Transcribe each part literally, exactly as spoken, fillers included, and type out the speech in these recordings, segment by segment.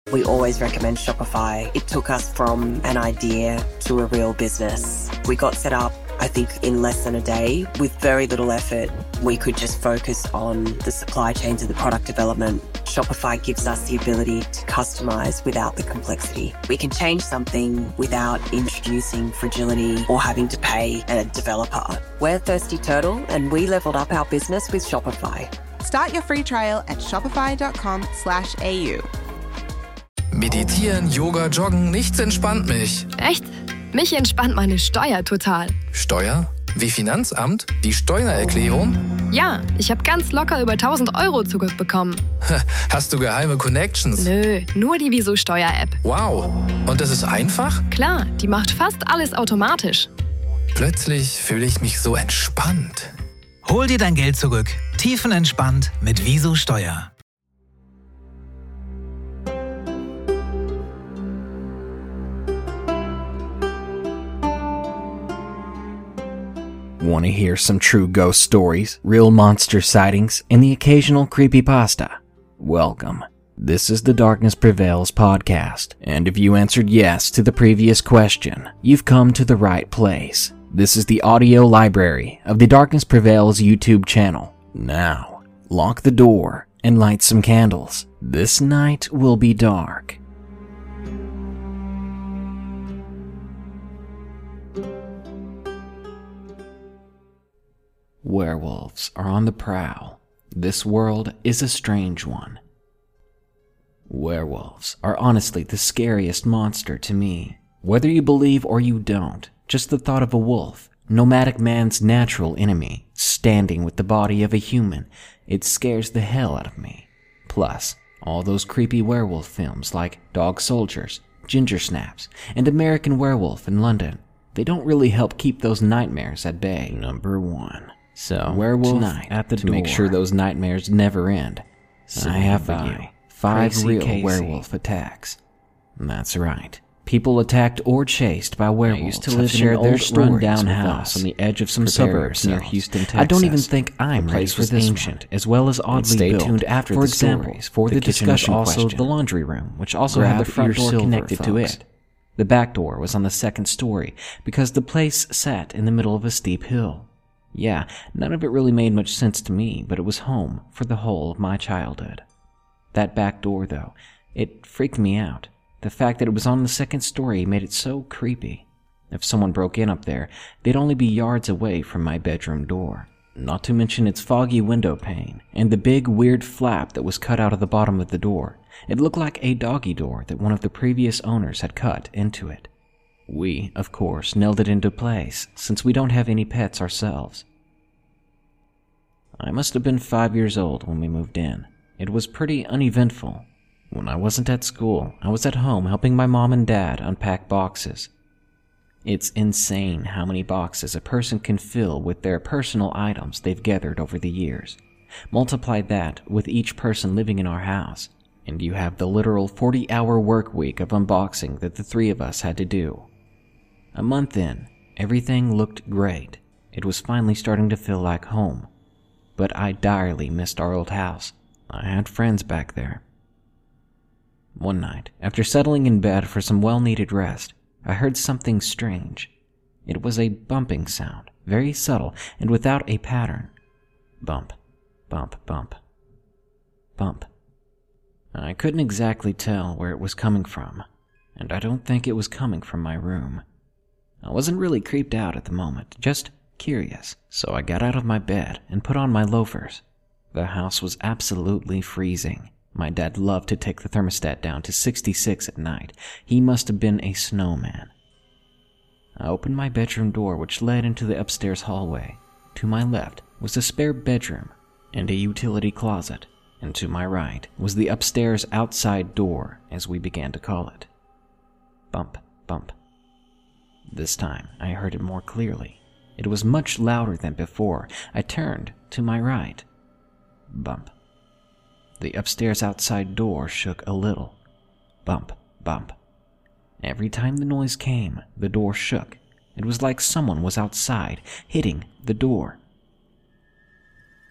We always recommend Shopify. It took us from an idea to a real business. We got set up, I think, in less than a day. With very little effort, we could just focus on the supply chains and the product development. Shopify gives us the ability to customize without the complexity. We can change something without introducing fragility or having to pay a developer. We're Thirsty Turtle, and we leveled up our business with Shopify. Start your free trial at shopify.com slash AU. Meditieren, Yoga, Joggen, nichts entspannt mich. Echt? Mich entspannt meine Steuer total. Steuer? Wie Finanzamt? Die Steuererklärung? Ja, ich habe ganz locker über tausend Euro zurückbekommen. Hast du geheime Connections? Nö, nur die Wieso Steuer-App. Wow, und das ist einfach? Klar, die macht fast alles automatisch. Plötzlich fühle ich mich so entspannt. Hol dir dein Geld zurück. Tiefenentspannt mit Wieso Steuer. Want to hear some true ghost stories, real monster sightings, and the occasional creepypasta? Welcome. This is the Darkness Prevails podcast, and if you answered yes to the previous question, you've come to the right place. This is the audio library of the Darkness Prevails YouTube channel. Now, lock the door and light some candles. This night will be dark. Werewolves are on the prowl. This world is a strange one. Werewolves are honestly the scariest monster to me. Whether you believe or you don't, just the thought of a wolf, nomadic man's natural enemy, standing with the body of a human, it scares the hell out of me. Plus, all those creepy werewolf films like Dog Soldiers, Ginger Snaps, and American Werewolf in London, they don't really help keep those nightmares at bay. Number one. So, werewolf tonight, at the to door. Make sure those nightmares never end, so I have for you five real Casey. werewolf attacks. That's right. People attacked or chased by werewolves I used to live in an old run-down house on the edge of some suburbs near Houston, Texas. I don't even think I'm ready for this ancient, one. as well as oddly stay built. tuned after for the example, stories, for the, the discussion also question. the laundry room, which also Grab had the front door connected folks. to it. The back door was on the second story because the place sat in the middle of a steep hill. Yeah, none of it really made much sense to me, but it was home for the whole of my childhood. That back door, though, it freaked me out. The fact that it was on the second story made it so creepy. If someone broke in up there, they'd only be yards away from my bedroom door. Not to mention its foggy window pane, and the big weird flap that was cut out of the bottom of the door. It looked like a doggy door that one of the previous owners had cut into it. We, of course, nailed it into place, since we don't have any pets ourselves. I must have been five years old when we moved in. It was pretty uneventful. When I wasn't at school, I was at home helping my mom and dad unpack boxes. It's insane how many boxes a person can fill with their personal items they've gathered over the years. Multiply that with each person living in our house, and you have the literal forty-hour work week of unboxing that the three of us had to do. A month in, everything looked great. It was finally starting to feel like home. But I direly missed our old house. I had friends back there. One night, after settling in bed for some well-needed rest, I heard something strange. It was a bumping sound, very subtle and without a pattern. Bump, bump, bump, bump. I couldn't exactly tell where it was coming from, and I don't think it was coming from my room. I wasn't really creeped out at the moment, just curious, so I got out of my bed and put on my loafers. The house was absolutely freezing. My dad loved to take the thermostat down to sixty-six at night. He must have been a snowman. I opened my bedroom door, which led into the upstairs hallway. To my left was a spare bedroom and a utility closet, and to my right was the upstairs outside door, as we began to call it. Bump, bump. This time, I heard it more clearly. It was much louder than before. I turned to my right. Bump. The upstairs outside door shook a little. Bump, bump. Every time the noise came, the door shook. It was like someone was outside, hitting the door.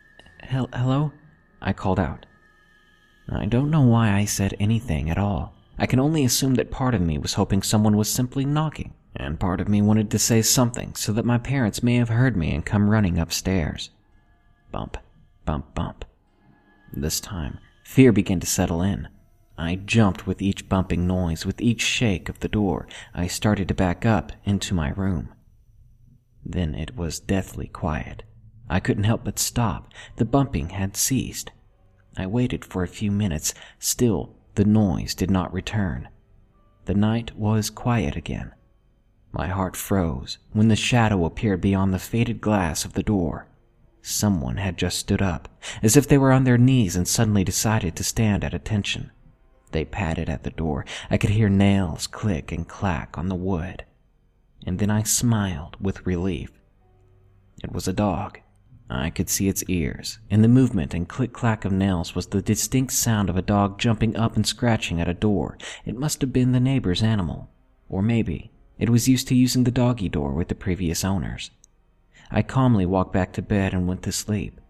Hel- hello? I called out. I don't know why I said anything at all. I can only assume that part of me was hoping someone was simply knocking, and part of me wanted to say something so that my parents may have heard me and come running upstairs. Bump, bump, bump. This time, fear began to settle in. I jumped with each bumping noise, with each shake of the door. I started to back up into my room. Then it was deathly quiet. I couldn't help but stop. The bumping had ceased. I waited for a few minutes. Still, the noise did not return. The night was quiet again. My heart froze when the shadow appeared beyond the faded glass of the door. Someone had just stood up, as if they were on their knees and suddenly decided to stand at attention. They patted at the door. I could hear nails click and clack on the wood. And then I smiled with relief. It was a dog. I could see its ears, and the movement and click-clack of nails was the distinct sound of a dog jumping up and scratching at a door. It must have been the neighbor's animal. Or maybe it was used to using the doggy door with the previous owners. I calmly walked back to bed and went to sleep.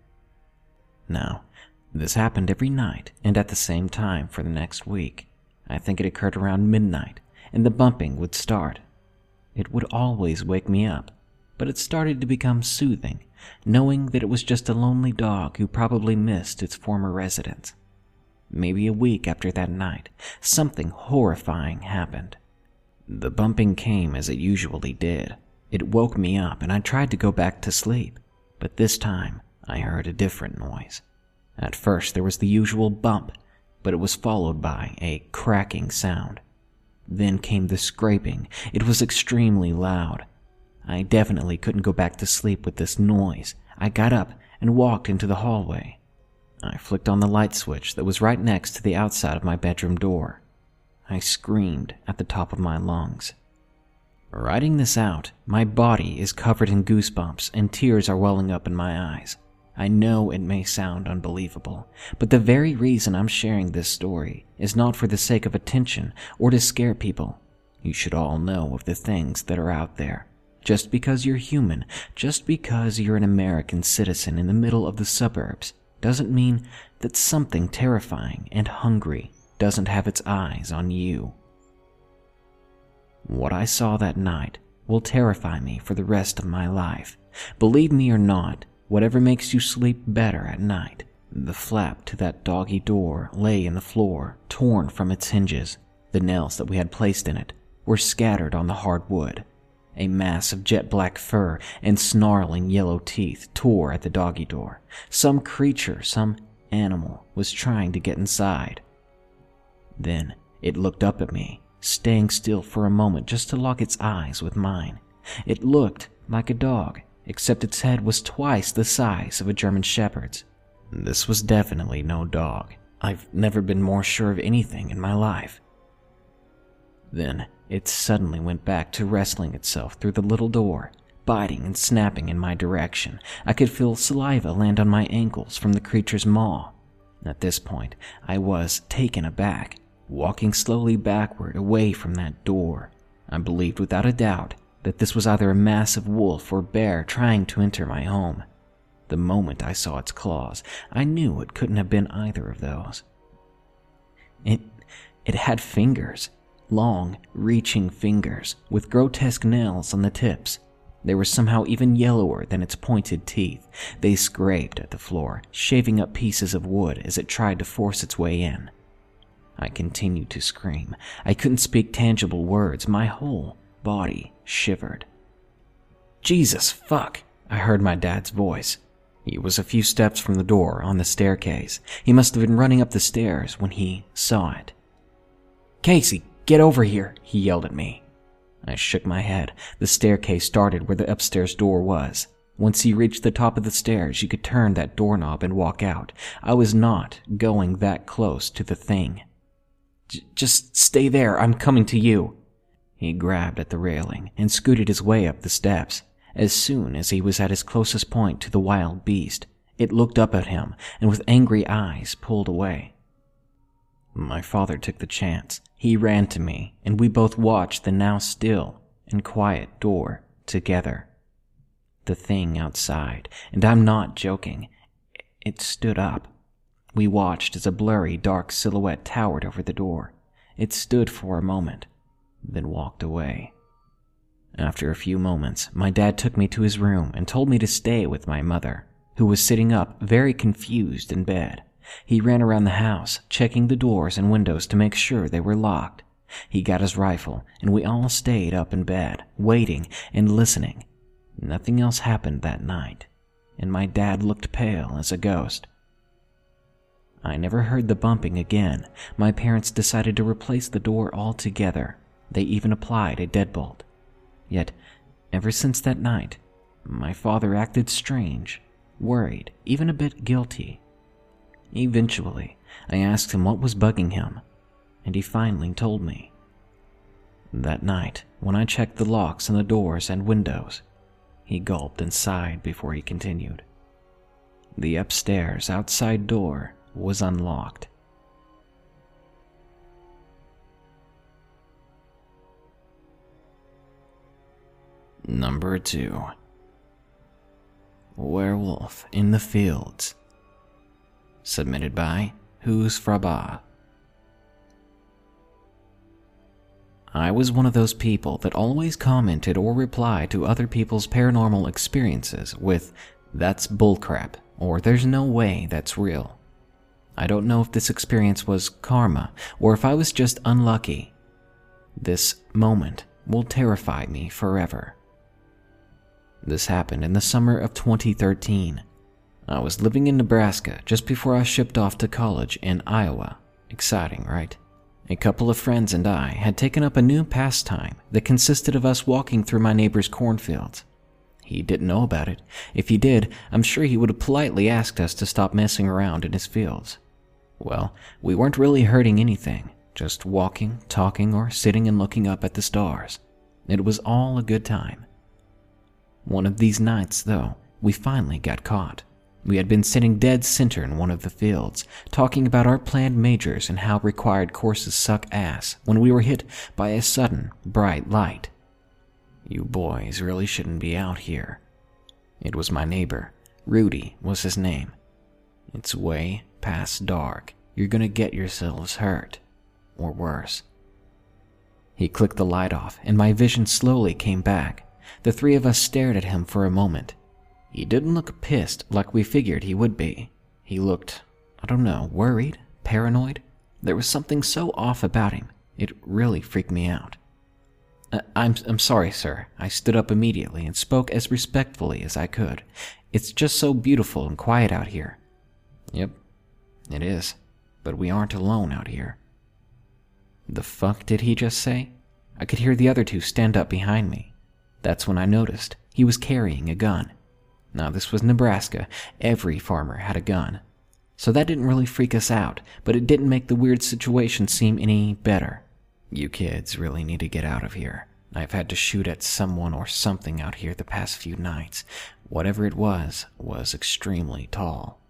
Now, this happened every night and at the same time for the next week. I think it occurred around midnight, and the bumping would start. It would always wake me up, but it started to become soothing, knowing that it was just a lonely dog who probably missed its former residence. Maybe a week after that night, something horrifying happened. The bumping came as it usually did. It woke me up and I tried to go back to sleep, but this time I heard a different noise. At first there was the usual bump, but it was followed by a cracking sound. Then came the scraping. It was extremely loud. I definitely couldn't go back to sleep with this noise. I got up and walked into the hallway. I flicked on the light switch that was right next to the outside of my bedroom door. I screamed at the top of my lungs. Writing this out, my body is covered in goosebumps and tears are welling up in my eyes. I know it may sound unbelievable, but the very reason I'm sharing this story is not for the sake of attention or to scare people. You should all know of the things that are out there. Just because you're human, just because you're an American citizen in the middle of the suburbs, doesn't mean that something terrifying and hungry doesn't have its eyes on you. What I saw that night will terrify me for the rest of my life. Believe me or not, whatever makes you sleep better at night. The flap to that doggy door lay in the floor, torn from its hinges. The nails that we had placed in it were scattered on the hard wood. A mass of jet black fur and snarling yellow teeth tore at the doggy door. Some creature, some animal, was trying to get inside. Then it looked up at me, staying still for a moment just to lock its eyes with mine. It looked like a dog, except its head was twice the size of a German shepherd's. This was definitely no dog. I've never been more sure of anything in my life. Then it suddenly went back to wrestling itself through the little door, biting and snapping in my direction. I could feel saliva land on my ankles from the creature's maw. At this point, I was taken aback, walking slowly backward away from that door. I believed without a doubt that this was either a massive wolf or bear trying to enter my home. The moment I saw its claws, I knew it couldn't have been either of those. It, it had fingers, long, reaching fingers, with grotesque nails on the tips. They were somehow even yellower than its pointed teeth. They scraped at the floor, shaving up pieces of wood as it tried to force its way in. I continued to scream. I couldn't speak tangible words. My whole body shivered. Jesus fuck, I heard my dad's voice. He was a few steps from the door on the staircase. He must have been running up the stairs when he saw it. Casey, get over here, he yelled at me. I shook my head. The staircase started where the upstairs door was. Once you reached the top of the stairs, you could turn that doorknob and walk out. I was not going that close to the thing. J- just stay there, I'm coming to you. He grabbed at the railing and scooted his way up the steps. As soon as he was at his closest point to the wild beast, it looked up at him and with angry eyes pulled away. My father took the chance. He ran to me, and we both watched the now still and quiet door together. The thing outside, and I'm not joking, it stood up. We watched as a blurry, dark silhouette towered over the door. It stood for a moment, then walked away. After a few moments, my dad took me to his room and told me to stay with my mother, who was sitting up very confused in bed. He ran around the house, checking the doors and windows to make sure they were locked. He got his rifle, and we all stayed up in bed, waiting and listening. Nothing else happened that night, and my dad looked pale as a ghost. I never heard the bumping again. My parents decided to replace the door altogether. They even applied a deadbolt. Yet, ever since that night, my father acted strange, worried, even a bit guilty. Eventually, I asked him what was bugging him, and he finally told me. That night, when I checked the locks on the doors and windows, he gulped and sighed before he continued. The upstairs outside door was unlocked. Number two. Werewolf in the Fields. Submitted by Who's Fraba. I was one of those people that always commented or replied to other people's paranormal experiences with, "That's bullcrap," or "There's no way that's real." I don't know if this experience was karma or if I was just unlucky. This moment will terrify me forever. This happened in the summer of twenty thirteen. I was living in Nebraska just before I shipped off to college in Iowa. Exciting, right? A couple of friends and I had taken up a new pastime that consisted of us walking through my neighbor's cornfields. He didn't know about it. If he did, I'm sure he would have politely asked us to stop messing around in his fields. Well, we weren't really hurting anything, just walking, talking, or sitting and looking up at the stars. It was all a good time. One of these nights, though, we finally got caught. We had been sitting dead center in one of the fields, talking about our planned majors and how required courses suck ass, when we were hit by a sudden, bright light. "You boys really shouldn't be out here." It was my neighbor. Rudy was his name. "It's way past dark. You're gonna get yourselves hurt. Or worse." He clicked the light off, and my vision slowly came back. The three of us stared at him for a moment. He didn't look pissed like we figured he would be. He looked, I don't know, worried, paranoid. There was something so off about him. It really freaked me out. Uh, I'm, I'm sorry, sir. I stood up immediately and spoke as respectfully as I could. "It's just so beautiful and quiet out here." "Yep, it is. But we aren't alone out here." The fuck did he just say? I could hear the other two stand up behind me. That's when I noticed he was carrying a gun. Now, this was Nebraska. Every farmer had a gun. So that didn't really freak us out, but it didn't make the weird situation seem any better. "You kids really need to get out of here. I've had to shoot at someone or something out here the past few nights. Whatever it was, was extremely tall."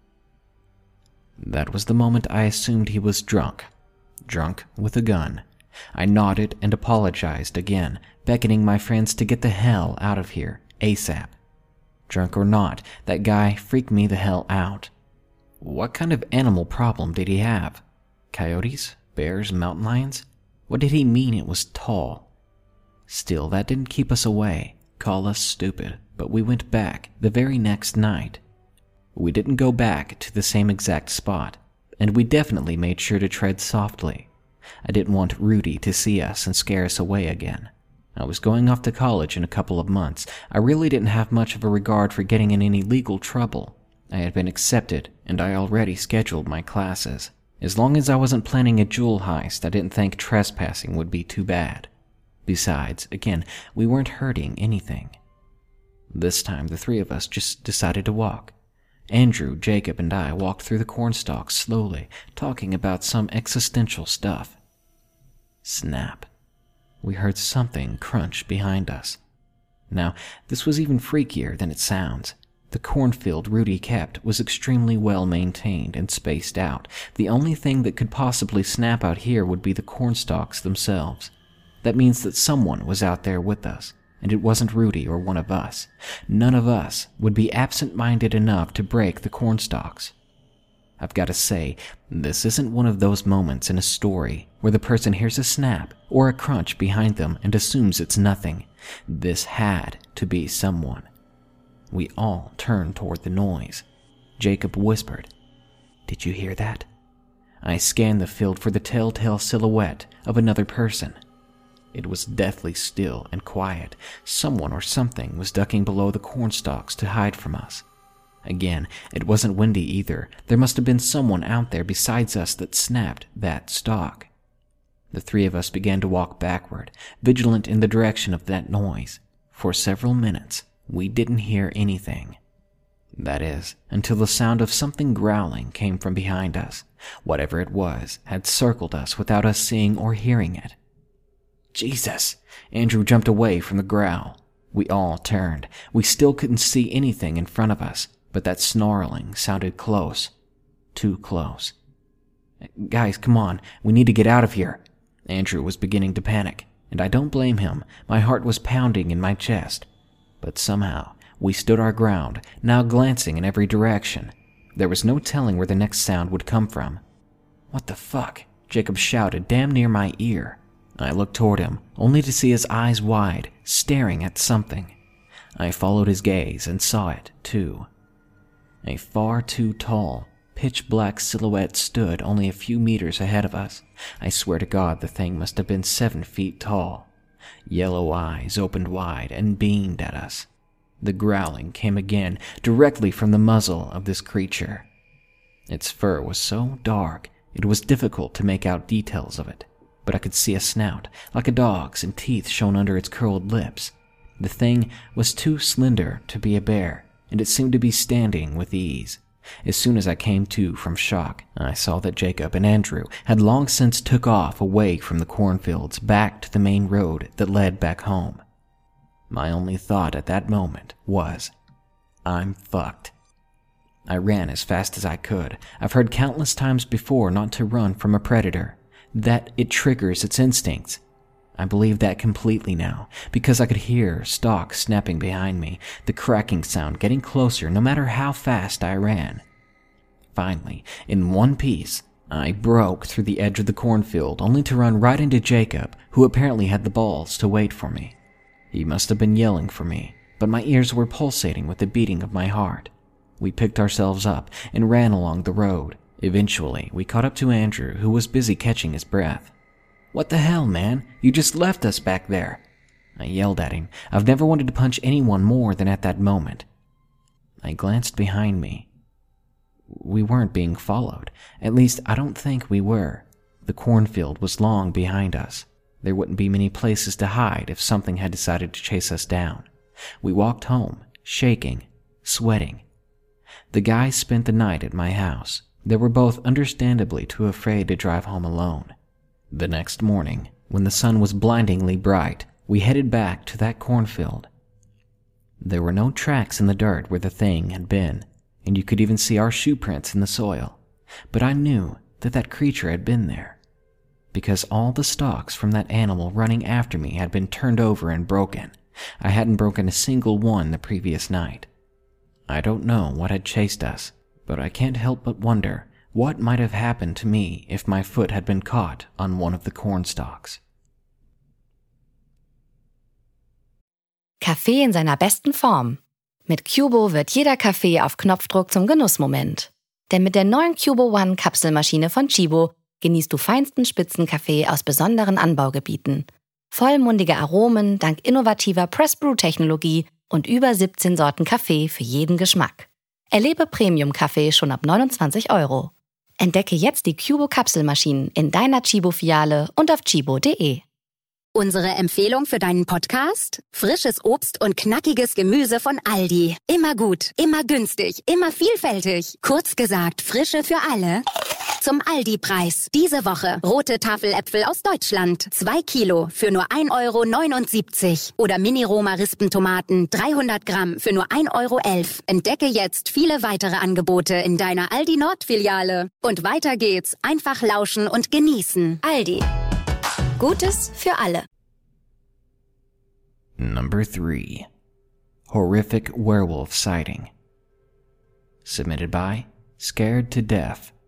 That was the moment I assumed he was drunk. Drunk with a gun. I nodded and apologized again, beckoning my friends to get the hell out of here, ASAP. Drunk or not, that guy freaked me the hell out. What kind of animal problem did he have? Coyotes? Bears? Mountain lions? What did he mean it was tall? Still, that didn't keep us away, call us stupid, but we went back the very next night. We didn't go back to the same exact spot, and we definitely made sure to tread softly. I didn't want Rudy to see us and scare us away again. I was going off to college in a couple of months. I really didn't have much of a regard for getting in any legal trouble. I had been accepted, and I already scheduled my classes. As long as I wasn't planning a jewel heist, I didn't think trespassing would be too bad. Besides, again, we weren't hurting anything. This time, the three of us just decided to walk. Andrew, Jacob, and I walked through the cornstalks slowly, talking about some existential stuff. Snap. We heard something crunch behind us. Now, this was even freakier than it sounds. The cornfield Rudy kept was extremely well maintained and spaced out. The only thing that could possibly snap out here would be the cornstalks themselves. That means that someone was out there with us, and it wasn't Rudy or one of us. None of us would be absent-minded enough to break the cornstalks. I've got to say, this isn't one of those moments in a story where the person hears a snap or a crunch behind them and assumes it's nothing. This had to be someone. We all turned toward the noise. Jacob whispered, "Did you hear that?" I scanned the field for the telltale silhouette of another person. It was deathly still and quiet. Someone or something was ducking below the cornstalks to hide from us. Again, it wasn't windy either. There must have been someone out there besides us that snapped that stalk. The three of us began to walk backward, vigilant in the direction of that noise. For several minutes, we didn't hear anything. That is, until the sound of something growling came from behind us. Whatever it was had circled us without us seeing or hearing it. Jesus! Andrew jumped away from the growl. We all turned. We still couldn't see anything in front of us, but that snarling sounded close. Too close. "Guys, come on. We need to get out of here." Andrew was beginning to panic, and I don't blame him. My heart was pounding in my chest. But somehow, we stood our ground, now glancing in every direction. There was no telling where the next sound would come from. "What the fuck?" Jacob shouted damn near my ear. I looked toward him, only to see his eyes wide, staring at something. I followed his gaze and saw it, too. A far too tall, pitch-black silhouette stood only a few meters ahead of us. I swear to God the thing must have been seven feet tall. Yellow eyes opened wide and beamed at us. The growling came again, directly from the muzzle of this creature. Its fur was so dark, it was difficult to make out details of it, but I could see a snout, like a dog's, and teeth shone under its curled lips. The thing was too slender to be a bear, and it seemed to be standing with ease. As soon as I came to from shock, I saw that Jacob and Andrew had long since took off away from the cornfields back to the main road that led back home. My only thought at that moment was, I'm fucked. I ran as fast as I could. I've heard countless times before not to run from a predator, that it triggers its instincts. I believe that completely now, because I could hear stalks snapping behind me, the cracking sound getting closer no matter how fast I ran. Finally, in one piece, I broke through the edge of the cornfield only to run right into Jacob, who apparently had the balls to wait for me. He must have been yelling for me, but my ears were pulsating with the beating of my heart. We picked ourselves up and ran along the road. Eventually, we caught up to Andrew, who was busy catching his breath. "What the hell, man? You just left us back there." I yelled at him. I've never wanted to punch anyone more than at that moment. I glanced behind me. We weren't being followed. At least, I don't think we were. The cornfield was long behind us. There wouldn't be many places to hide if something had decided to chase us down. We walked home, shaking, sweating. The guys spent the night at my house. They were both understandably too afraid to drive home alone. The next morning, when the sun was blindingly bright, we headed back to that cornfield. There were no tracks in the dirt where the thing had been, and you could even see our shoe prints in the soil. But I knew that that creature had been there, because all the stalks from that animal running after me had been turned over and broken. I hadn't broken a single one the previous night. I don't know what had chased us, but I can't help but wonder what might have happened to me if my foot had been caught on one of the cornstalks. Kaffee in seiner besten Form. Mit Cubo wird jeder Kaffee auf Knopfdruck zum Genussmoment. Denn mit der neuen Cubo One Kapselmaschine von Chibo genießt du feinsten Spitzenkaffee aus besonderen Anbaugebieten. Vollmundige Aromen dank innovativer Press-Brew-Technologie und über siebzehn Sorten Kaffee für jeden Geschmack. Erlebe Premium-Kaffee schon ab neunundzwanzig Euro. Entdecke jetzt die Cubo-Kapselmaschinen in deiner Chibo-Filiale und auf chibo punkt de. Unsere Empfehlung für deinen Podcast? Frisches Obst und knackiges Gemüse von Aldi. Immer gut, immer günstig, immer vielfältig. Kurz gesagt, Frische für alle. Zum Aldi-Preis. Diese Woche rote Tafeläpfel aus Deutschland. zwei Kilo für nur ein Euro neunundsiebzig. Oder Mini-Roma-Rispentomaten dreihundert Gramm für nur ein Euro elf. Entdecke jetzt viele weitere Angebote in deiner Aldi-Nord-Filiale. Und weiter geht's. Einfach lauschen und genießen. Aldi. Gutes für alle. Number three. Horrific werewolf sighting. Submitted by Scared to Death.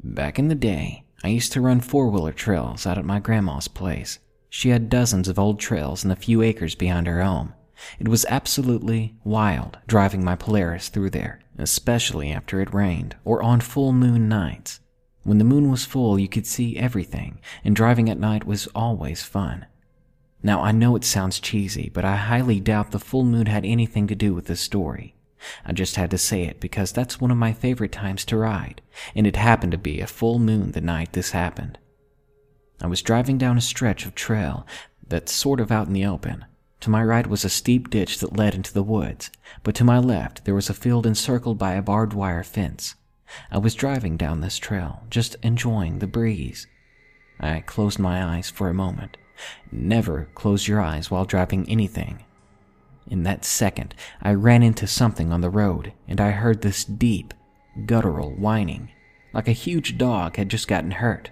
Back in the day, I used to run four-wheeler trails out at my grandma's place. She had dozens of old trails in the few acres behind her home. It was absolutely wild driving my Polaris through there, especially after it rained or on full moon nights. When the moon was full, you could see everything, and driving at night was always fun. Now, I know it sounds cheesy, but I highly doubt the full moon had anything to do with this story. I just had to say it because that's one of my favorite times to ride, and it happened to be a full moon the night this happened. I was driving down a stretch of trail that's sort of out in the open. To my right was a steep ditch that led into the woods, but to my left there was a field encircled by a barbed wire fence. I was driving down this trail, just enjoying the breeze. I closed my eyes for a moment. Never close your eyes while driving anything. In that second, I ran into something on the road, and I heard this deep, guttural whining, like a huge dog had just gotten hurt.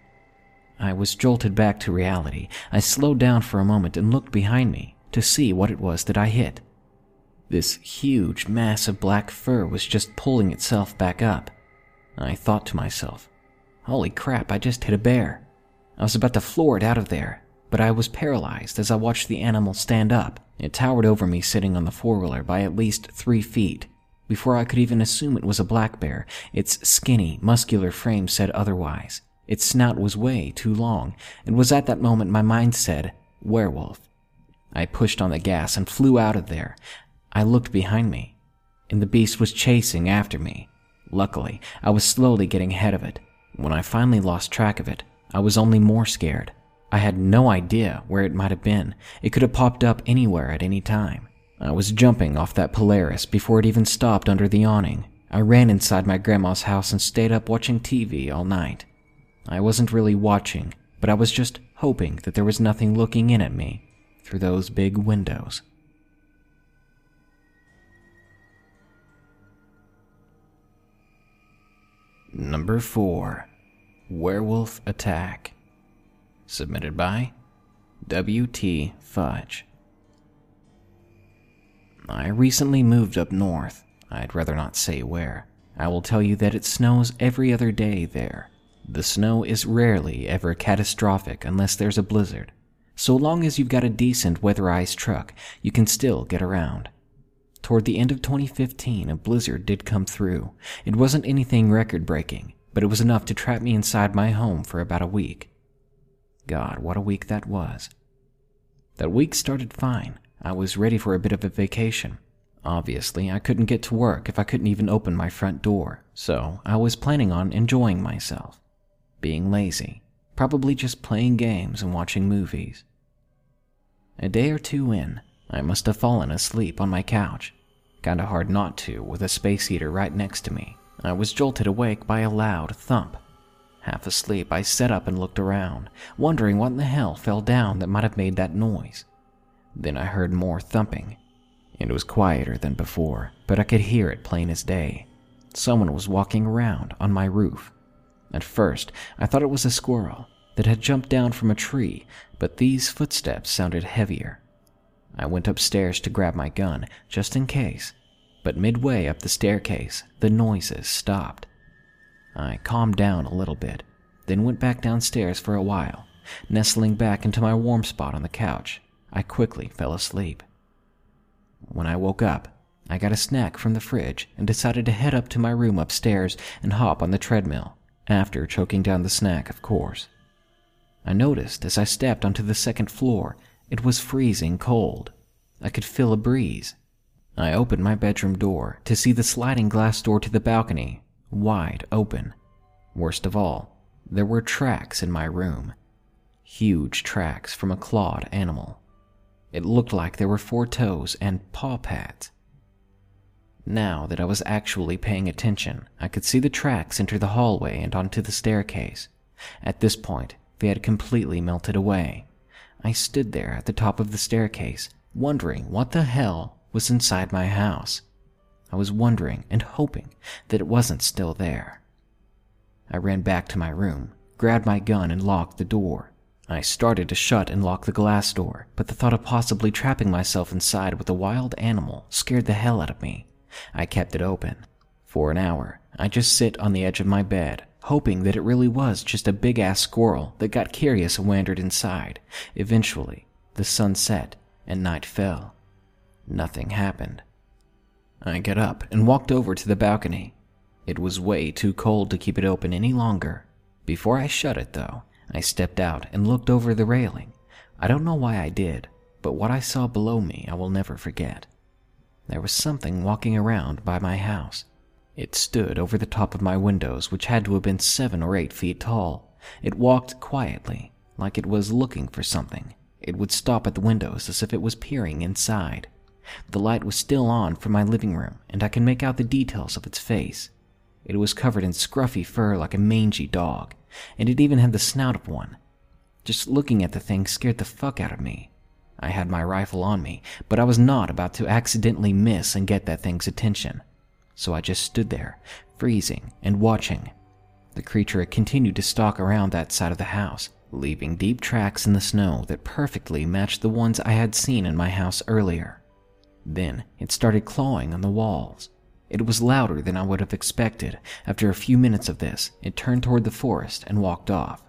I was jolted back to reality. I slowed down for a moment and looked behind me to see what it was that I hit. This huge mass of black fur was just pulling itself back up. I thought to myself, holy crap, I just hit a bear. I was about to floor it out of there, but I was paralyzed as I watched the animal stand up. It towered over me sitting on the four-wheeler by at least three feet. Before I could even assume it was a black bear, its skinny, muscular frame said otherwise. Its snout was way too long. It was at that moment my mind said, werewolf. I pushed on the gas and flew out of there. I looked behind me, and the beast was chasing after me. Luckily, I was slowly getting ahead of it. When I finally lost track of it, I was only more scared. I had no idea where it might have been. It could have popped up anywhere at any time. I was jumping off that Polaris before it even stopped under the awning. I ran inside my grandma's house and stayed up watching T V all night. I wasn't really watching, but I was just hoping that there was nothing looking in at me through those big windows. Number four. Werewolf Attack. Submitted by W T Fudge. I recently moved up north. I'd rather not say where. I will tell you that it snows every other day there. The snow is rarely ever catastrophic unless there's a blizzard. So long as you've got a decent weatherized truck, you can still get around. Toward the end of twenty fifteen, a blizzard did come through. It wasn't anything record-breaking, but it was enough to trap me inside my home for about a week. God, what a week that was. That week started fine. I was ready for a bit of a vacation. Obviously, I couldn't get to work if I couldn't even open my front door, so I was planning on enjoying myself. Being lazy, probably just playing games and watching movies. A day or two in, I must have fallen asleep on my couch. Kinda hard not to, with a space heater right next to me. I was jolted awake by a loud thump. Half asleep, I sat up and looked around, wondering what in the hell fell down that might have made that noise. Then I heard more thumping. It was quieter than before, but I could hear it plain as day. Someone was walking around on my roof. At first, I thought it was a squirrel that had jumped down from a tree, but these footsteps sounded heavier. I went upstairs to grab my gun, just in case, but midway up the staircase, the noises stopped. I calmed down a little bit, then went back downstairs for a while. Nestling back into my warm spot on the couch, I quickly fell asleep. When I woke up, I got a snack from the fridge and decided to head up to my room upstairs and hop on the treadmill, after choking down the snack, of course. I noticed as I stepped onto the second floor, it was freezing cold. I could feel a breeze. I opened my bedroom door to see the sliding glass door to the balcony wide open. Worst of all, there were tracks in my room. Huge tracks from a clawed animal. It looked like there were four toes and paw pads. Now that I was actually paying attention, I could see the tracks enter the hallway and onto the staircase. At this point, they had completely melted away. I stood there at the top of the staircase, wondering what the hell was inside my house. I was wondering and hoping that it wasn't still there. I ran back to my room, grabbed my gun, and locked the door. I started to shut and lock the glass door, but the thought of possibly trapping myself inside with a wild animal scared the hell out of me. I kept it open. For an hour, I just sit on the edge of my bed, hoping that it really was just a big-ass squirrel that got curious and wandered inside. Eventually, the sun set and night fell. Nothing happened. I got up and walked over to the balcony. It was way too cold to keep it open any longer. Before I shut it, though, I stepped out and looked over the railing. I don't know why I did, but what I saw below me I will never forget. There was something walking around by my house. It stood over the top of my windows, which had to have been seven or eight feet tall. It walked quietly, like it was looking for something. It would stop at the windows as if it was peering inside. The light was still on from my living room, and I can make out the details of its face. It was covered in scruffy fur like a mangy dog, and it even had the snout of one. Just looking at the thing scared the fuck out of me. I had my rifle on me, but I was not about to accidentally miss and get that thing's attention. So I just stood there, freezing and watching. The creature had continued to stalk around that side of the house, leaving deep tracks in the snow that perfectly matched the ones I had seen in my house earlier. Then it started clawing on the walls. It was louder than I would have expected. After a few minutes of this, it turned toward the forest and walked off.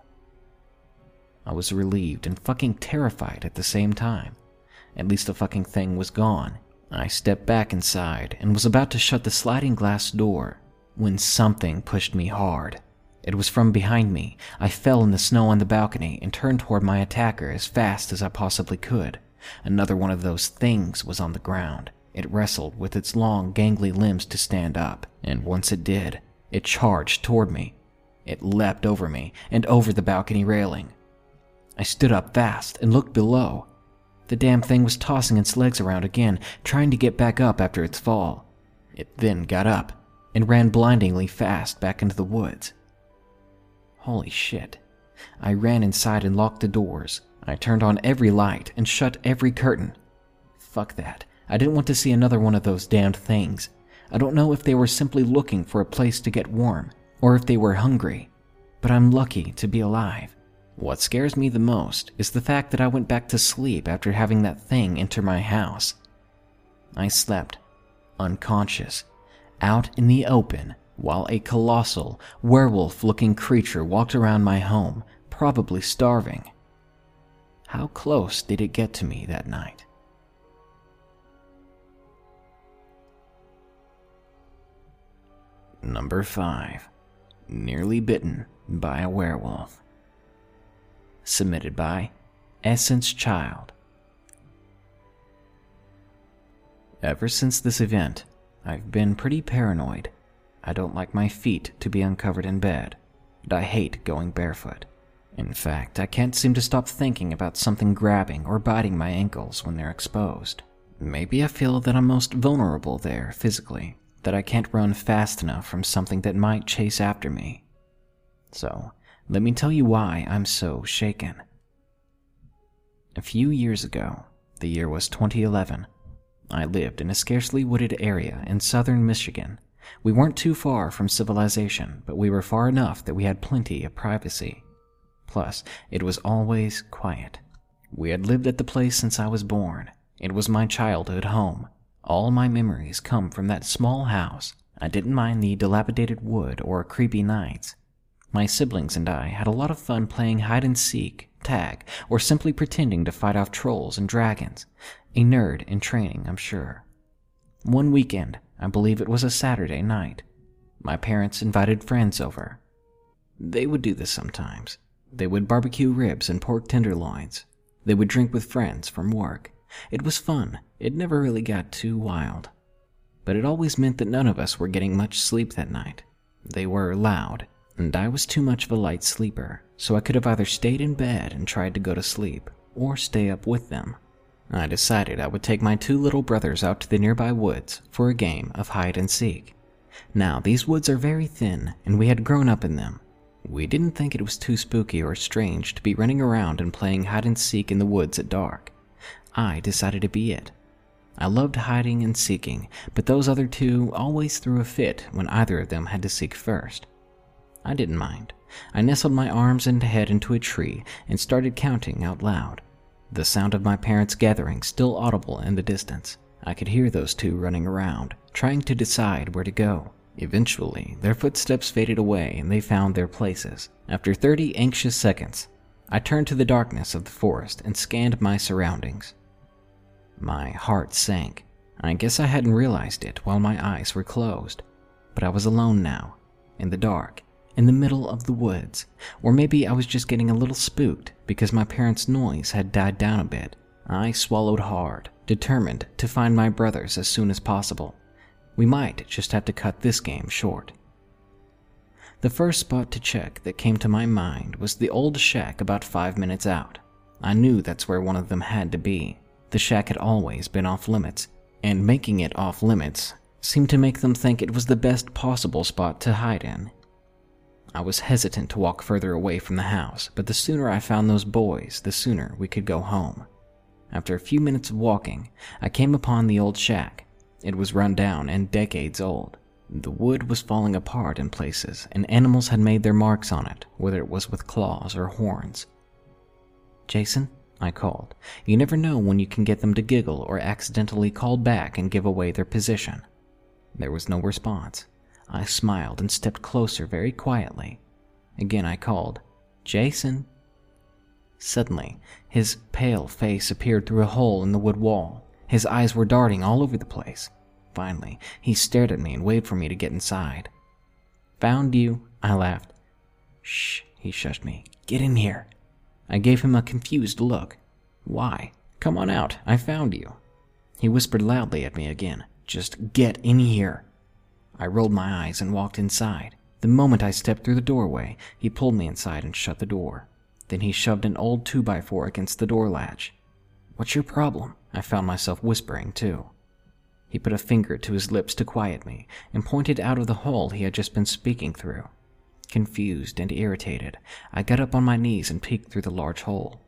I was relieved and fucking terrified at the same time. At least the fucking thing was gone. I stepped back inside and was about to shut the sliding glass door when something pushed me hard. It was from behind me. I fell in the snow on the balcony and turned toward my attacker as fast as I possibly could. Another one of those things was on the ground. It wrestled with its long, gangly limbs to stand up, and once it did, it charged toward me. It leapt over me and over the balcony railing. I stood up fast and looked below. The damn thing was tossing its legs around again, trying to get back up after its fall. It then got up and ran blindingly fast back into the woods. Holy shit. I ran inside and locked the doors. I turned on every light and shut every curtain. Fuck that. I didn't want to see another one of those damned things. I don't know if they were simply looking for a place to get warm, or if they were hungry, but I'm lucky to be alive. What scares me the most is the fact that I went back to sleep after having that thing enter my house. I slept, unconscious, out in the open, while a colossal, werewolf-looking creature walked around my home, probably starving. How close did it get to me that night? Number five. Nearly Bitten by a Werewolf. Submitted by Essence Child. Ever since this event, I've been pretty paranoid. I don't like my feet to be uncovered in bed, and I hate going barefoot. In fact, I can't seem to stop thinking about something grabbing or biting my ankles when they're exposed. Maybe I feel that I'm most vulnerable there physically, that I can't run fast enough from something that might chase after me. So, let me tell you why I'm so shaken. A few years ago, the year was twenty eleven, I lived in a scarcely wooded area in southern Michigan. We weren't too far from civilization, but we were far enough that we had plenty of privacy. Plus, it was always quiet. We had lived at the place since I was born. It was my childhood home. All my memories come from that small house. I didn't mind the dilapidated wood or creepy nights. My siblings and I had a lot of fun playing hide-and-seek, tag, or simply pretending to fight off trolls and dragons. A nerd in training, I'm sure. One weekend, I believe it was a Saturday night, my parents invited friends over. They would do this sometimes. They would barbecue ribs and pork tenderloins. They would drink with friends from work. It was fun. It never really got too wild. But it always meant that none of us were getting much sleep that night. They were loud, and I was too much of a light sleeper, so I could have either stayed in bed and tried to go to sleep, or stay up with them. I decided I would take my two little brothers out to the nearby woods for a game of hide-and-seek. Now, these woods are very thin, and we had grown up in them. We didn't think it was too spooky or strange to be running around and playing hide-and-seek in the woods at dark. I decided to be it. I loved hiding and seeking, but those other two always threw a fit when either of them had to seek first. I didn't mind. I nestled my arms and head into a tree and started counting out loud. The sound of my parents' gathering still audible in the distance. I could hear those two running around, trying to decide where to go. Eventually, their footsteps faded away and they found their places. After thirty anxious seconds, I turned to the darkness of the forest and scanned my surroundings. My heart sank. I guess I hadn't realized it while my eyes were closed, but I was alone now, in the dark, in the middle of the woods, or maybe I was just getting a little spooked because my parents' noise had died down a bit. I swallowed hard, determined to find my brothers as soon as possible. We might just have to cut this game short. The first spot to check that came to my mind was the old shack about five minutes out. I knew that's where one of them had to be. The shack had always been off limits, and making it off limits seemed to make them think it was the best possible spot to hide in. I was hesitant to walk further away from the house, but the sooner I found those boys, the sooner we could go home. After a few minutes of walking, I came upon the old shack. It was run down and decades old. The wood was falling apart in places, and animals had made their marks on it, whether it was with claws or horns. "Jason?" I called. You never know when you can get them to giggle or accidentally call back and give away their position. There was no response. I smiled and stepped closer very quietly. Again I called, "Jason?" Suddenly, his pale face appeared through a hole in the wood wall. His eyes were darting all over the place. Finally, he stared at me and waved for me to get inside. "Found you," I laughed. "Shh," he shushed me. "Get in here." I gave him a confused look. "Why? Come on out, I found you." He whispered loudly at me again. "Just get in here." I rolled my eyes and walked inside. The moment I stepped through the doorway, he pulled me inside and shut the door. Then he shoved an old two by four against the door latch. "What's your problem?" I found myself whispering too. He put a finger to his lips to quiet me and pointed out of the hole he had just been speaking through. Confused and irritated, I got up on my knees and peeked through the large hole.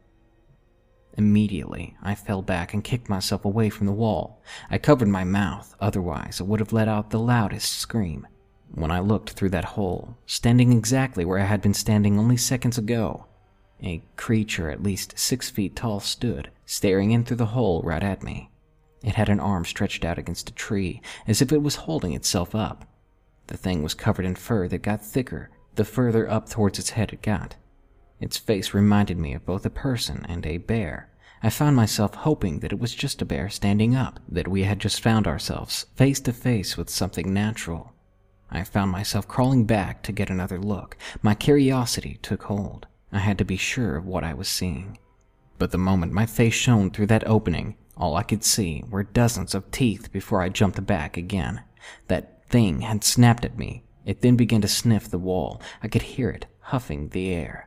Immediately, I fell back and kicked myself away from the wall. I covered my mouth, otherwise I would have let out the loudest scream. When I looked through that hole, standing exactly where I had been standing only seconds ago, a creature at least six feet tall stood, staring in through the hole right at me. It had an arm stretched out against a tree, as if it was holding itself up. The thing was covered in fur that got thicker the further up towards its head it got. Its face reminded me of both a person and a bear. I found myself hoping that it was just a bear standing up, that we had just found ourselves face to face with something natural. I found myself crawling back to get another look. My curiosity took hold. I had to be sure of what I was seeing. But the moment my face shone through that opening, all I could see were dozens of teeth before I jumped back again. That thing had snapped at me. It then began to sniff the wall. I could hear it huffing the air.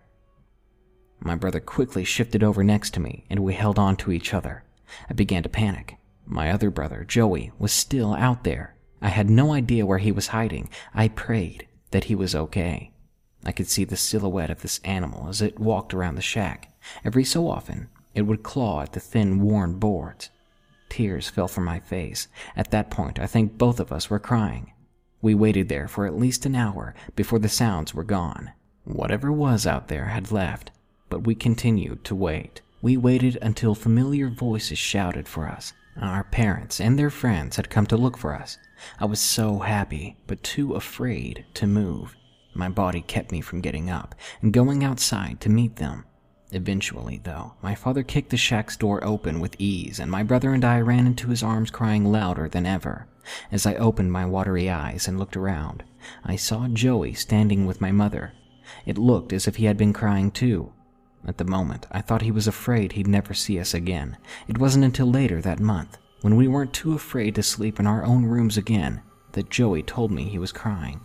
My brother quickly shifted over next to me, and we held on to each other. I began to panic. My other brother, Joey, was still out there. I had no idea where he was hiding. I prayed that he was okay. I could see the silhouette of this animal as it walked around the shack. Every so often, it would claw at the thin, worn boards. Tears fell from my face. At that point, I think both of us were crying. We waited there for at least an hour before the sounds were gone. Whatever was out there had left, but we continued to wait. We waited until familiar voices shouted for us. Our parents and their friends had come to look for us. I was so happy, but too afraid to move. My body kept me from getting up and going outside to meet them. Eventually, though, my father kicked the shack's door open with ease, and my brother and I ran into his arms crying louder than ever. As I opened my watery eyes and looked around, I saw Joey standing with my mother. It looked as if he had been crying too. At the moment, I thought he was afraid he'd never see us again. It wasn't until later that month, when we weren't too afraid to sleep in our own rooms again, that Joey told me he was crying.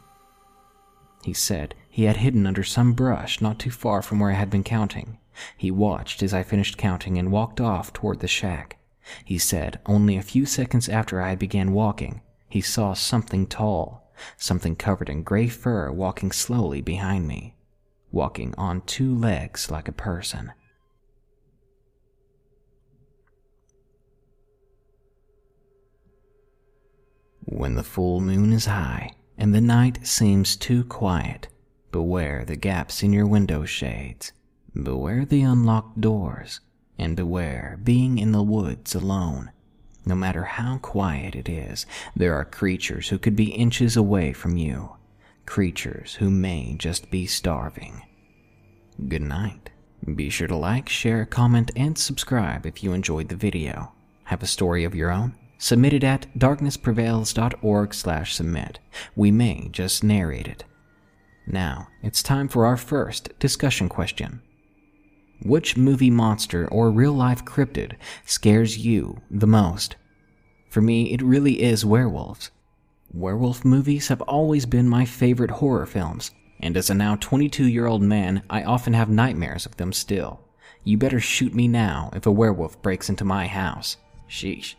He said he had hidden under some brush not too far from where I had been counting. He watched as I finished counting and walked off toward the shack. He said only a few seconds after I began walking, he saw something tall, something covered in gray fur walking slowly behind me, walking on two legs like a person. When the full moon is high and the night seems too quiet, beware the gaps in your window shades, beware the unlocked doors, and beware being in the woods alone. No matter how quiet it is, there are creatures who could be inches away from you. Creatures who may just be starving. Good night. Be sure to like, share, comment, and subscribe if you enjoyed the video. Have a story of your own? Submit it at darkness prevails dot org slash submit. We may just narrate it. Now, it's time for our first discussion question. Which movie monster or real-life cryptid scares you the most? For me, it really is werewolves. Werewolf movies have always been my favorite horror films, and as a now twenty-two-year-old man, I often have nightmares of them still. You better shoot me now if a werewolf breaks into my house. Sheesh.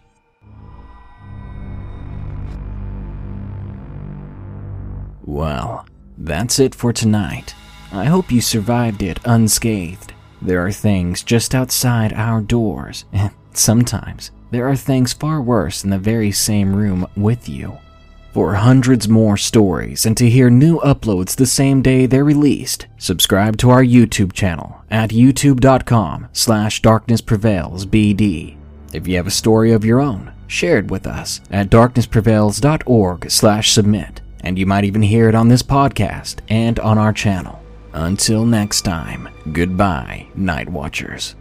Well, that's it for tonight. I hope you survived it unscathed. There are things just outside our doors, and sometimes there are things far worse in the very same room with you. For hundreds more stories and to hear new uploads the same day they're released, subscribe to our YouTube channel at youtube.com slash darknessprevailsbd. If you have a story of your own, share it with us at darknessprevails dot org slash submit, and you might even hear it on this podcast and on our channel. Until next time, goodbye, Night Watchers.